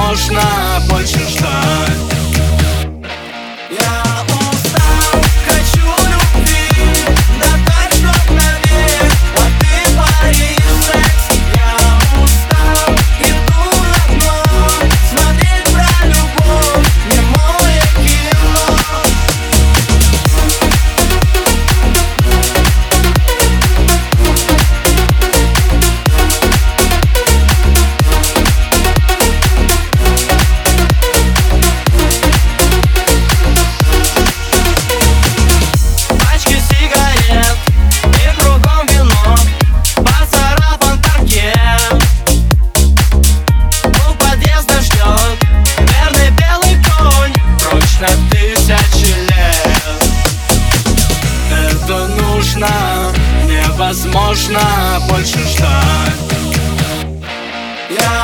невозможно больше ждать. Я устал, хочу любви, да так, чтоб навек, а ты паришь секс. Я устал, иду на дно, смотреть про любовь, немое кино. Это нужно, невозможно больше ждать. Я